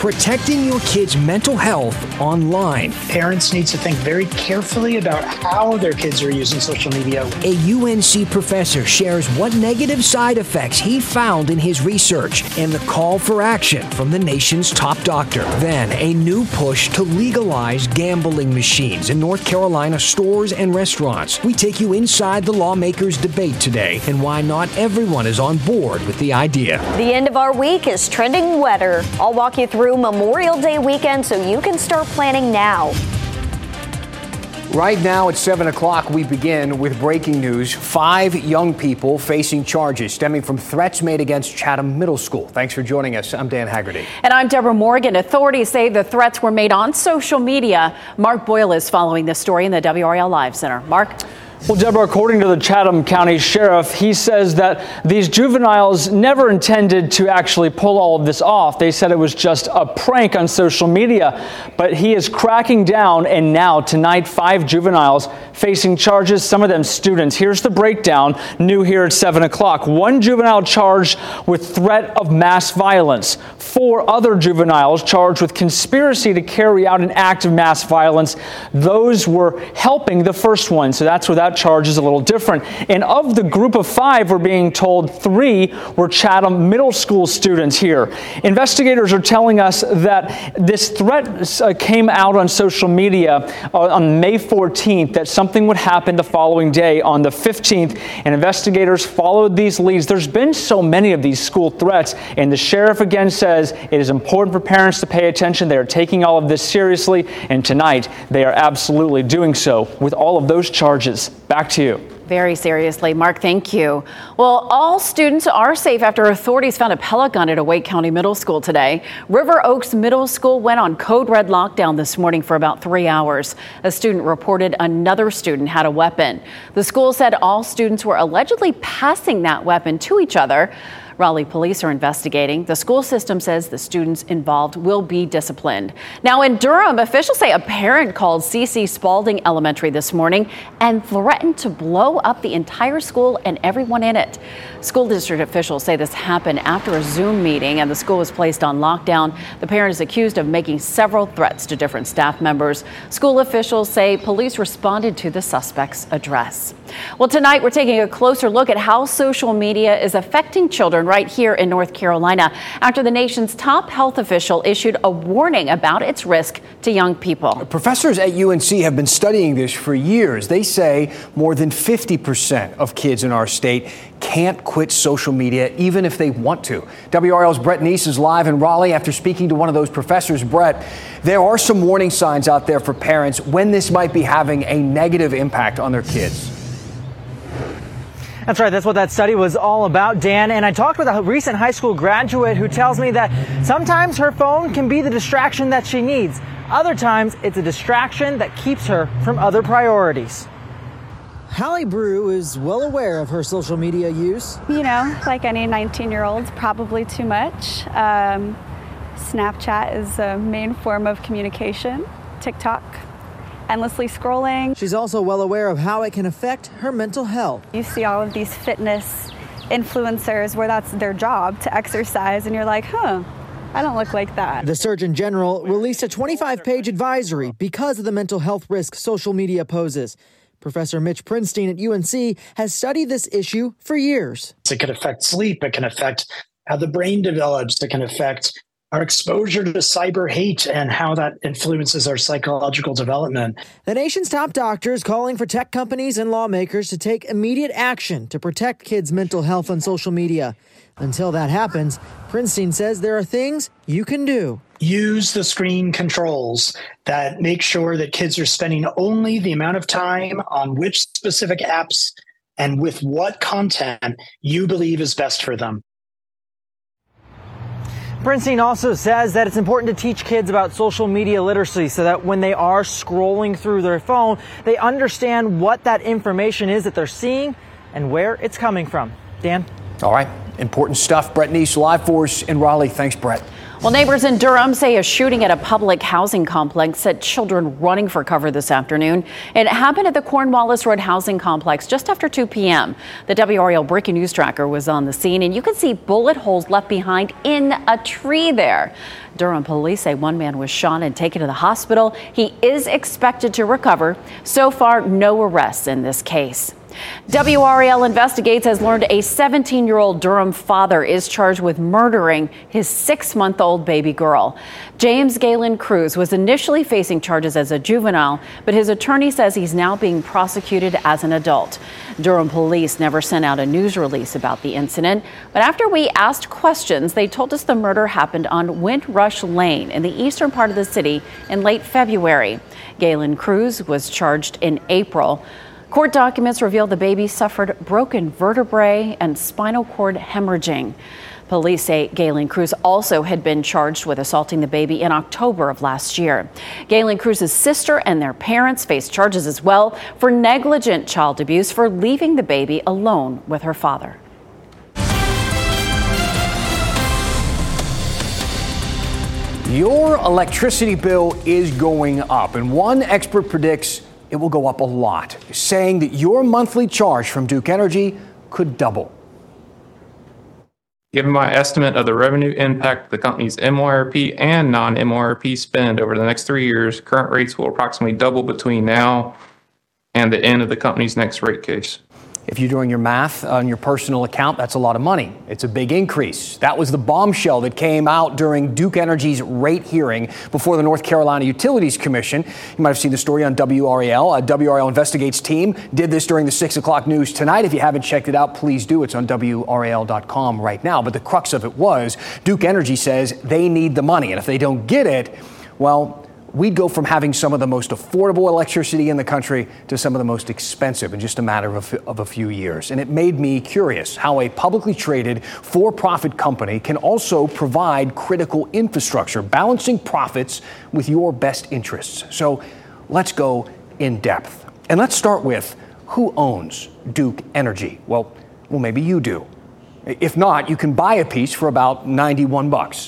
protecting your kids' mental health online. Parents need to think very carefully about how their kids are using social media. A UNC professor shares what negative side effects he found in his research and the call for action from the nation's top doctor. Then, a new push to legalize gambling machines in North Carolina stores and restaurants. We take you inside the lawmakers' debate today and why not everyone is on board with the idea. The end of our week is trending wetter. I'll walk you through Memorial Day weekend so you can start planning now. Right now at 7 o'clock, we begin with breaking news. 5 young people facing charges stemming from threats made against Chatham Middle School. Thanks for joining us. I'm Dan Haggerty. And I'm Deborah Morgan. Authorities say the threats were made on social media. Mark Boyle is following this story in the WRAL Live Center. Mark? Well, Deborah, according to the Chatham County Sheriff, he says that these juveniles never intended to actually pull all of this off. They said it was just a prank on social media. But he is cracking down, and now, tonight, 5 juveniles facing charges, some of them students. Here's the breakdown, new here at 7 o'clock. 1 juvenile charged with threat of mass violence. 4 other juveniles charged with conspiracy to carry out an act of mass violence. Those were helping the first one, so that's where that charge is a little different. And of the group of 5, we're being told 3 were Chatham Middle School students here. Investigators are telling us that this threat came out on social media on May 14th, that something would happen the following day on the 15th, and investigators followed these leads. There's been so many of these school threats, and the sheriff again says it is important for parents to pay attention. They are taking all of this seriously, and tonight they are absolutely doing so with all of those charges. Back to you. Very seriously. Mark, thank you. Well, all students are safe after authorities found a pellet gun at a Wake County Middle School today. River Oaks Middle School went on code red lockdown this morning for about 3 hours. A student reported another student had a weapon. The school said all students were allegedly passing that weapon to each other. Raleigh police are investigating. The school system says the students involved will be disciplined. Now in Durham, officials say a parent called C.C. Spalding Elementary this morning and threatened to blow up the entire school and everyone in it. School district officials say this happened after a Zoom meeting and the school was placed on lockdown. The parent is accused of making several threats to different staff members. School officials say police responded to the suspect's address. Well, tonight we're taking a closer look at how social media is affecting children right here in North Carolina after the nation's top health official issued a warning about its risk to young people. Professors at UNC have been studying this for years. They say more than 50% of kids in our state can't quit social media even if they want to. WRL's Brett Neese is live in Raleigh after speaking to one of those professors. Brett, there are some warning signs out there for parents when this might be having a negative impact on their kids. That's right. That's what that study was all about, Dan. And I talked with a recent high school graduate who tells me that sometimes her phone can be the distraction that she needs. Other times, it's a distraction that keeps her from other priorities. Hallie Brew is well aware of her social media use. You know, like any 19-year-old, probably too much. Snapchat is a main form of communication. TikTok. Endlessly scrolling. She's also well aware of how it can affect her mental health. You see all of these fitness influencers where that's their job to exercise and you're like, I don't look like that. The Surgeon General released a 25-page advisory because of the mental health risk social media poses. Professor Mitch Prinstein at UNC has studied this issue for years. It can affect sleep. It can affect how the brain develops. It can affect our exposure to cyber hate and how that influences our psychological development. The nation's top doctors calling for tech companies and lawmakers to take immediate action to protect kids' mental health on social media. Until that happens, Prinstein says there are things you can do. Use the screen controls that make sure that kids are spending only the amount of time on which specific apps and with what content you believe is best for them. Prinstein also says that it's important to teach kids about social media literacy so that when they are scrolling through their phone, they understand what that information is that they're seeing and where it's coming from. Dan? All right. Important stuff. Brett Neese live for us in Raleigh. Thanks, Brett. Well, neighbors in Durham say a shooting at a public housing complex set children running for cover this afternoon. It happened at the Cornwallis Road housing complex just after 2 p.m. The WRAL Breaking News Tracker was on the scene, and you can see bullet holes left behind in a tree there. Durham police say one man was shot and taken to the hospital. He is expected to recover. So far, no arrests in this case. WRAL Investigates has learned a 17-year-old Durham father is charged with murdering his 6-month-old baby girl. James Galen Cruz was initially facing charges as a juvenile, but his attorney says he's now being prosecuted as an adult. Durham police never sent out a news release about the incident, but after we asked questions, they told us the murder happened on Windrush Lane in the eastern part of the city in late February. Galen Cruz was charged in April. Court documents reveal the baby suffered broken vertebrae and spinal cord hemorrhaging. Police say Galen Cruz also had been charged with assaulting the baby in October of last year. Galen Cruz's sister and their parents face charges as well for negligent child abuse for leaving the baby alone with her father. Your electricity bill is going up, and one expert predicts it will go up a lot, saying that your monthly charge from Duke Energy could double. Given my estimate of the revenue impact of the company's MYRP and non-MYRP spend over the next 3 years, current rates will approximately double between now and the end of the company's next rate case. If you're doing your math on your personal account, that's a lot of money. It's a big increase. That was the bombshell that came out during Duke Energy's rate hearing before the North Carolina Utilities Commission. You might have seen the story on WRAL. WRAL Investigates team did this during the 6 o'clock news tonight. If you haven't checked it out, please do. It's on WRAL.com right now. But the crux of it was Duke Energy says they need the money. And if they don't get it, well, we'd go from having some of the most affordable electricity in the country to some of the most expensive in just a matter of a few years. And it made me curious how a publicly traded for-profit company can also provide critical infrastructure, balancing profits with your best interests. So let's go in depth. And let's start with who owns Duke Energy? Well, maybe you do. If not, you can buy a piece for about $91.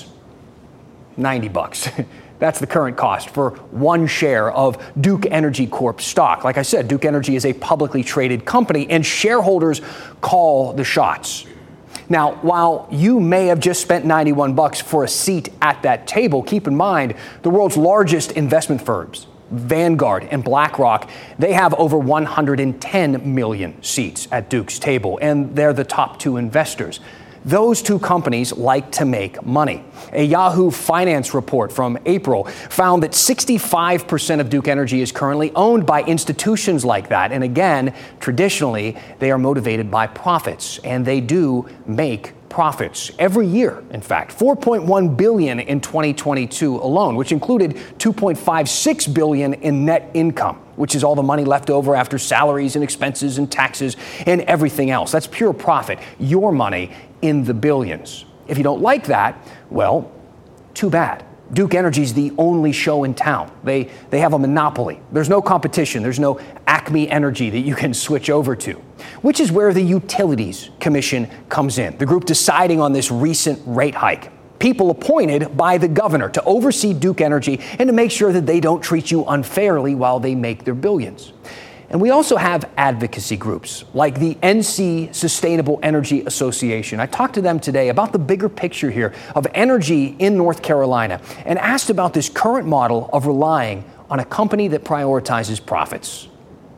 $90. That's the current cost for one share of Duke Energy Corp stock. Like I said, Duke Energy is a publicly traded company, and shareholders call the shots. Now, while you may have just spent $91 for a seat at that table, keep in mind the world's largest investment firms, Vanguard and BlackRock, they have over 110 million seats at Duke's table, and they're the top two investors. Those two companies like to make money. A Yahoo Finance report from April found that 65% of Duke Energy is currently owned by institutions like that. And again, traditionally, they are motivated by profits, and they do make profits every year. In fact, $4.1 billion in 2022 alone, which included $2.56 billion in net income, which is all the money left over after salaries and expenses and taxes and everything else. That's pure profit, your money in the billions. If you don't like that, well, too bad. Duke Energy's the only show in town. They have a monopoly. There's no competition. There's no Acme Energy that you can switch over to, which is where the Utilities Commission comes in, the group deciding on this recent rate hike. People appointed by the governor to oversee Duke Energy and to make sure that they don't treat you unfairly while they make their billions. And we also have advocacy groups like the NC Sustainable Energy Association. I talked to them today about the bigger picture here of energy in North Carolina and asked about this current model of relying on a company that prioritizes profits.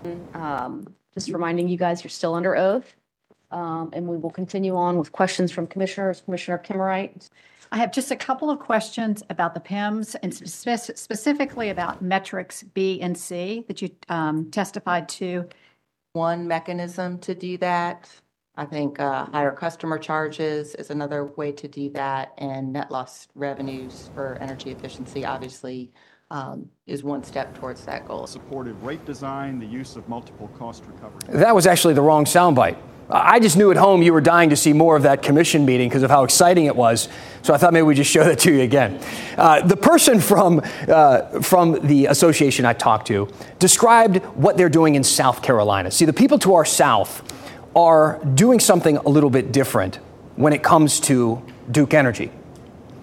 Just reminding you guys, you're still under oath, and we will continue on with questions from commissioners. Commissioner Kimmerite. I have just a couple of questions about the PIMS and specifically about metrics B and C that you testified to. One mechanism to do that. I think higher customer charges is another way to do that, and net loss revenues for energy efficiency obviously is one step towards that goal. Supported rate design, the use of multiple cost recovery. That was actually the wrong soundbite. I just knew at home you were dying to see more of that commission meeting because of how exciting it was. So I thought maybe we'd just show that to you again. The person from the association I talked to described what they're doing in South Carolina. See, the people to our south are doing something a little bit different when it comes to Duke Energy.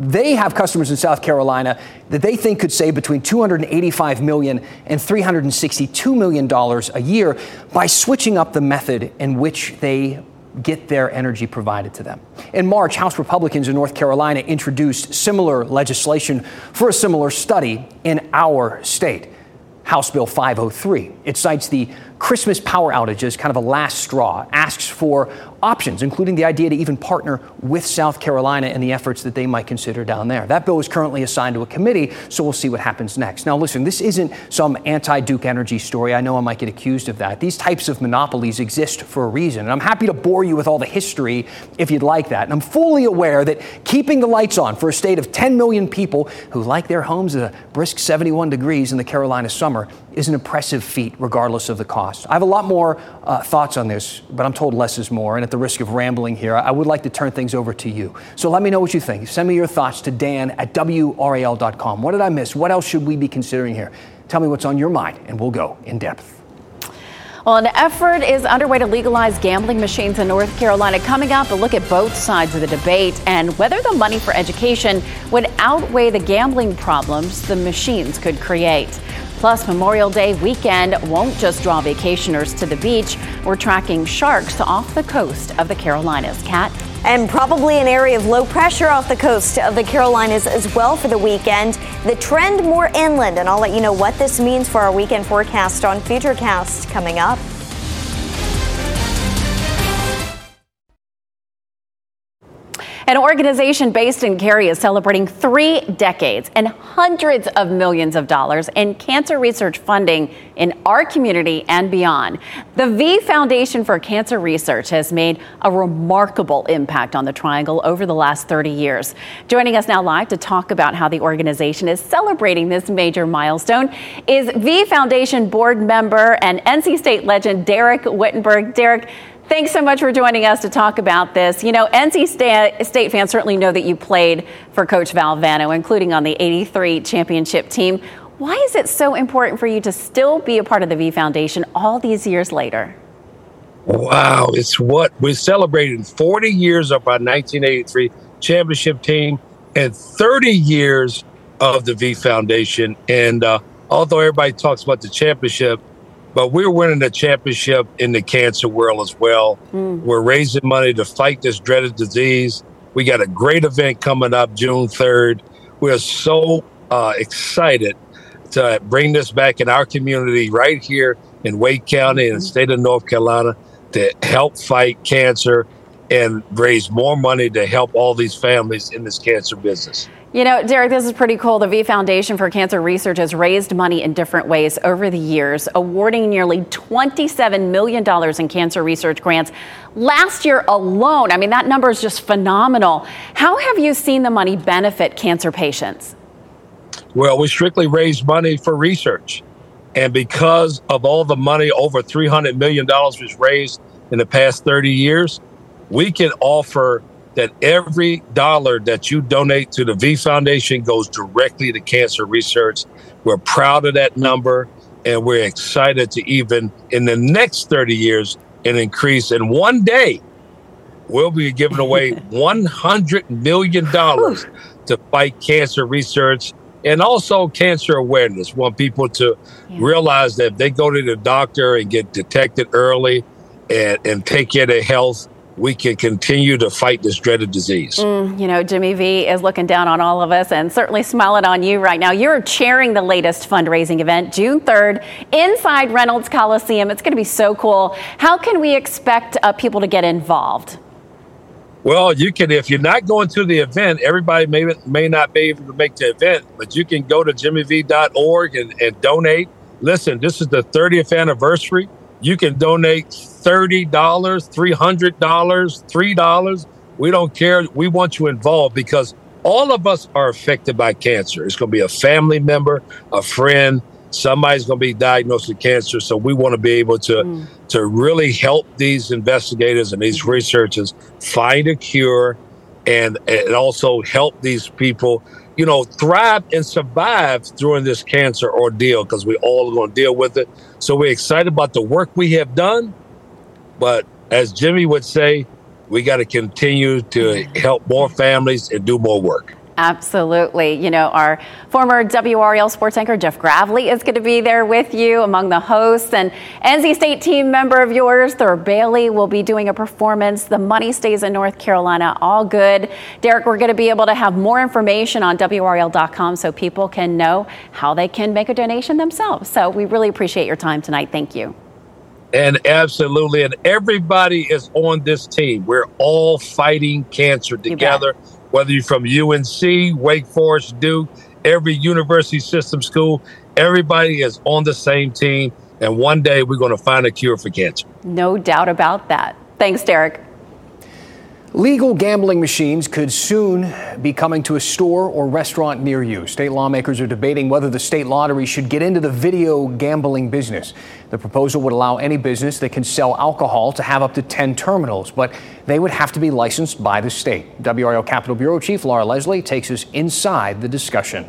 They have customers in South Carolina that they think could save between $285 million and $362 million a year by switching up the method in which they get their energy provided to them. In March, House Republicans in North Carolina introduced similar legislation for a similar study in our state. House Bill 503. It cites the Christmas power outage as kind of a last straw, asks for options, including the idea to even partner with South Carolina in the efforts that they might consider down there. That bill is currently assigned to a committee, so we'll see what happens next. Now, listen, this isn't some anti-Duke Energy story. I know I might get accused of that. These types of monopolies exist for a reason, and I'm happy to bore you with all the history if you'd like that. And I'm fully aware that keeping the lights on for a state of 10 million people who like their homes at a brisk 71 degrees in the Carolina summer is an impressive feat, regardless of the cost. I have a lot more thoughts on this, but I'm told less is more. And at the risk of rambling here, I would like to turn things over to you. So let me know what you think. Send me your thoughts to dan@WRAL.com. What did I miss? What else should we be considering here? Tell me what's on your mind, and we'll go in depth. Well, an effort is underway to legalize gambling machines in North Carolina. Coming up, a look at both sides of the debate and whether the money for education would outweigh the gambling problems the machines could create. Plus, Memorial Day weekend won't just draw vacationers to the beach. We're tracking sharks off the coast of the Carolinas. Kat? And probably an area of low pressure off the coast of the Carolinas as well for the weekend. The trend more inland, and I'll let you know what this means for our weekend forecast on Futurecast coming up. An organization based in Cary is celebrating 3 decades and hundreds of millions of dollars in cancer research funding in our community and beyond. The V Foundation for Cancer Research has made a remarkable impact on the Triangle over the last 30 years. Joining us now live to talk about how the organization is celebrating this major milestone is V Foundation board member and NC State legend Derek Wittenberg. Derek, thanks so much for joining us to talk about this. You know, NC State fans certainly know that you played for Coach Valvano, including on the '83 championship team. Why is it so important for you to still be a part of the V Foundation all these years later? Wow, it's what we're celebrating 40 years of our 1983 championship team and 30 years of the V Foundation. And although everybody talks about the championship, but we're winning the championship in the cancer world as well. We're raising money to fight this dreaded disease. We got a great event coming up June 3rd. We're so excited to bring this back in our community right here in Wake County and the state of North Carolina to help fight cancer and raise more money to help all these families in this cancer business. You know, Derek, this is pretty cool. The V Foundation for Cancer Research has raised money in different ways over the years, awarding nearly $27 million in cancer research grants last year alone. I mean, that number is just phenomenal. How have you seen the money benefit cancer patients? Well, we strictly raise money for research. And because of all the money, over $300 million was raised in the past 30 years, we can offer that every dollar that you donate to the V Foundation goes directly to cancer research. We're proud of that number, and we're excited to even in the next 30 years an increase. And one day, we'll be giving away $100 million to fight cancer research and also cancer awareness. Want people to realize that if they go to the doctor and get detected early and take care of their health, we can continue to fight this dreaded disease. You know, Jimmy V is looking down on all of us and certainly smiling on you right now. You're chairing the latest fundraising event, June 3rd, inside Reynolds Coliseum. It's going to be so cool. How can we expect people to get involved? Well, you can, if you're not going to the event, everybody may not be able to make the event, but you can go to jimmyv.org and donate. Listen, this is the 30th anniversary. You can donate $30, $300, $3. We don't care. We want you involved because all of us are affected by cancer. It's going to be a family member, a friend. Somebody's going to be diagnosed with cancer. So we want to be able to really help these investigators and these researchers find a cure and also help these people, you know, thrive and survive during this cancer ordeal because we all are going to deal with it. So we're excited about the work we have done. But as Jimmy would say, we got to continue to help more families and do more work. Absolutely. You know, our former WRAL sports anchor, Jeff Gravely, is going to be there with you among the hosts. And NC State team member of yours, Thur Bailey, will be doing a performance. The money stays in North Carolina. All good. Derek, we're going to be able to have more information on WRAL.com so people can know how they can make a donation themselves. So we really appreciate your time tonight. Thank you. And absolutely. And everybody is on this team. We're all fighting cancer together. Whether you're from UNC, Wake Forest, Duke, every university system school, everybody is on the same team. And one day we're going to find a cure for cancer. No doubt about that. Thanks, Derek. Legal gambling machines could soon be coming to a store or restaurant near you. State lawmakers are debating whether the state lottery should get into the video gambling business. The proposal would allow any business that can sell alcohol to have up to 10 terminals, but they would have to be licensed by the state. WRAL Capitol Bureau Chief Laura Leslie takes us inside the discussion.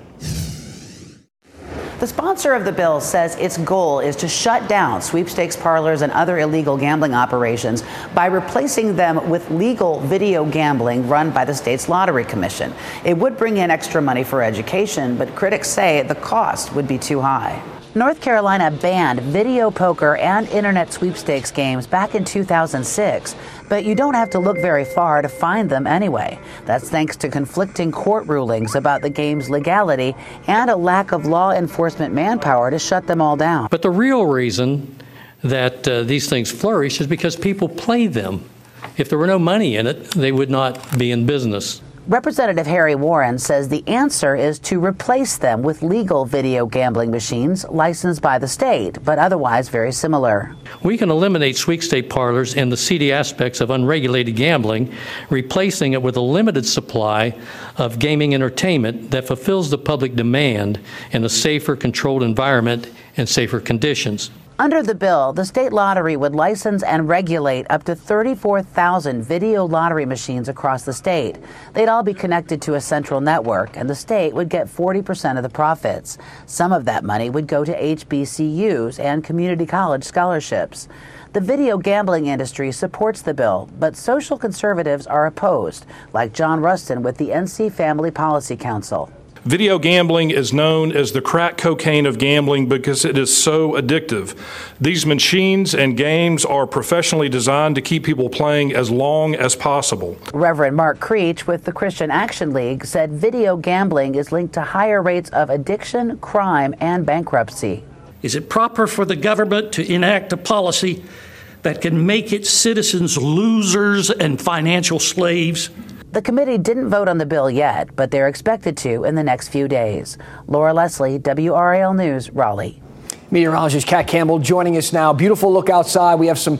The sponsor of the bill says its goal is to shut down sweepstakes parlors and other illegal gambling operations by replacing them with legal video gambling run by the state's lottery commission. It would bring in extra money for education, but critics say the cost would be too high. North Carolina banned video poker and internet sweepstakes games back in 2006, but you don't have to look very far to find them anyway. That's thanks to conflicting court rulings about the game's legality and a lack of law enforcement manpower to shut them all down. But the real reason that these things flourish is because people play them. If there were no money in it, they would not be in business. Representative Harry Warren says the answer is to replace them with legal video gambling machines licensed by the state, but otherwise very similar. We can eliminate sweepstakes parlors and the seedy aspects of unregulated gambling, replacing it with a limited supply of gaming entertainment that fulfills the public demand in a safer, controlled environment and safer conditions. Under the bill, the state lottery would license and regulate up to 34,000 video lottery machines across the state. They'd all be connected to a central network, and the state would get 40% of the profits. Some of that money would go to HBCUs and community college scholarships. The video gambling industry supports the bill, but social conservatives are opposed, like John Rustin with the NC Family Policy Council. Video gambling is known as the crack cocaine of gambling because it is so addictive. These machines and games are professionally designed to keep people playing as long as possible. Reverend Mark Creech with the Christian Action League said video gambling is linked to higher rates of addiction, crime, and bankruptcy. Is it proper for the government to enact a policy that can make its citizens losers and financial slaves? The committee didn't vote on the bill yet, but they're expected to in the next few days. Laura Leslie, WRAL News, Raleigh. Meteorologist Kat Campbell joining us now. Beautiful look outside. We have some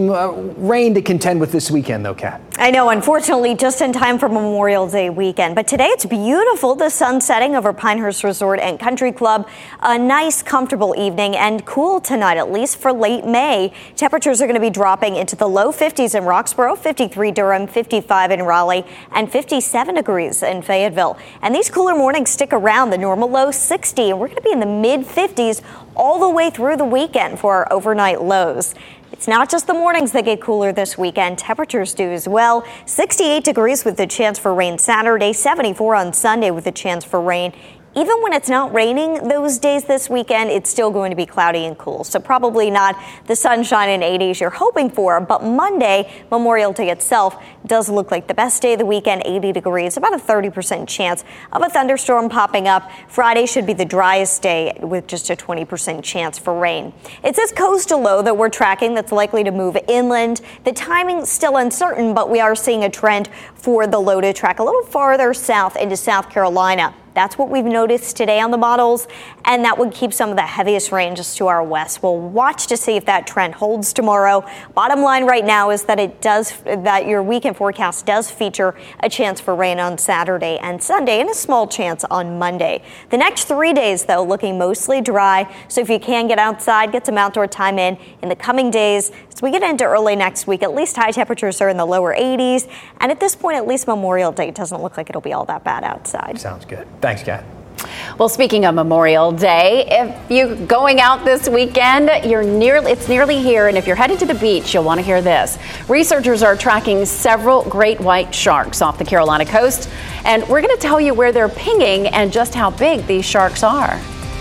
rain to contend with this weekend, though, Kat. I know, unfortunately, just in time for Memorial Day weekend. But today it's beautiful. The sun setting over Pinehurst Resort and Country Club. A nice, comfortable evening and cool tonight, at least for late May. Temperatures are going to be dropping into the low 50s in Roxborough, 53 Durham, 55 in Raleigh, and 57 degrees in Fayetteville. And these cooler mornings stick around, the normal low 60. And we're going to be in the mid 50s all the way through the weekend for our overnight lows. It's not just the mornings that get cooler this weekend. Temperatures do as well. 68 degrees with the chance for rain Saturday, 74 on Sunday with the chance for rain. Even when it's not raining those days this weekend, it's still going to be cloudy and cool. So probably not the sunshine and 80s you're hoping for. But Monday, Memorial Day itself, does look like the best day of the weekend, 80 degrees, about a 30% chance of a thunderstorm popping up. Friday should be the driest day with just a 20% chance for rain. It's this coastal low that we're tracking that's likely to move inland. The timing still uncertain, but we are seeing a trend for the low to track a little farther south into South Carolina. That's what we've noticed today on the models, and that would keep some of the heaviest rain just to our west. We'll watch to see if that trend holds tomorrow. Bottom line right now is that that your weekend forecast does feature a chance for rain on Saturday and Sunday and a small chance on Monday. The next 3 days, though, looking mostly dry. So if you can get outside, get some outdoor time in the coming days. As we get into early next week, at least high temperatures are in the lower 80s. And at this point, at least Memorial Day doesn't look like it'll be all that bad outside. Sounds good. Thanks, Kat. Well, speaking of Memorial Day, if you're going out this weekend, it's nearly here. And if you're headed to the beach, you'll want to hear this. Researchers are tracking several great white sharks off the Carolina coast. And we're going to tell you where they're pinging and just how big these sharks are.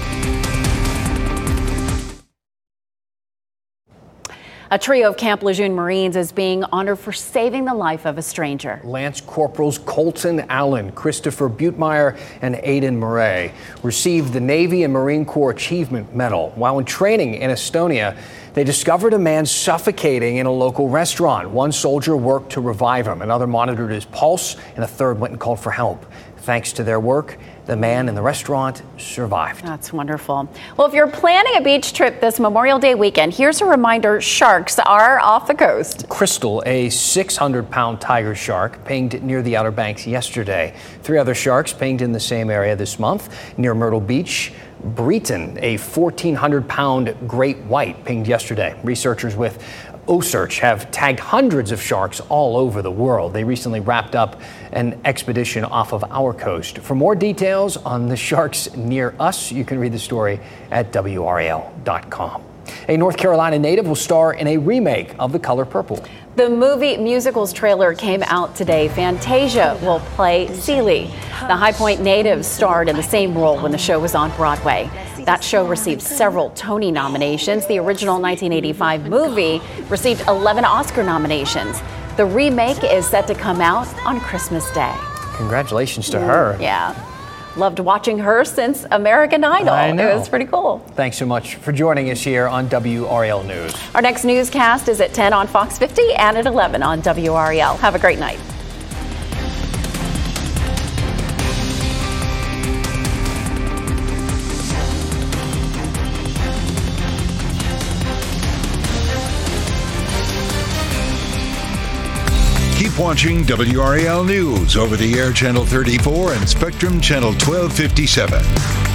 A trio of Camp Lejeune Marines is being honored for saving the life of a stranger. Lance Corporals Colton Allen, Christopher Butemeyer, and Aidan Murray received the Navy and Marine Corps Achievement Medal. While in training in Estonia, they discovered a man suffocating in a local restaurant. One soldier worked to revive him, another monitored his pulse, and a third went and called for help. Thanks to their work, the man in the restaurant survived. That's wonderful. Well, if you're planning a beach trip this Memorial Day weekend, here's a reminder: sharks are off the coast. Crystal, a 600-pound tiger shark, pinged near the Outer Banks yesterday. 3 other sharks pinged in the same area this month near Myrtle Beach. Breton, a 1,400-pound great white, pinged yesterday. Researchers with OSearch have tagged hundreds of sharks all over the world. They recently wrapped up an expedition off of our coast. For more details on the sharks near us, you can read the story at WRAL.com. A North Carolina native will star in a remake of The Color Purple. The movie musicals trailer came out today. Fantasia will play Celie. The High Point native starred in the same role when the show was on Broadway. That show received several Tony nominations. The original 1985 movie received 11 Oscar nominations. The remake is set to come out on Christmas Day. Congratulations to her. Yeah. Loved watching her since American Idol. I know. It was pretty cool. Thanks so much for joining us here on WRAL News. Our next newscast is at 10 on Fox 50 and at 11 on WRAL. Have a great night. Keep watching WRAL News over the air Channel 34 and Spectrum Channel 1257.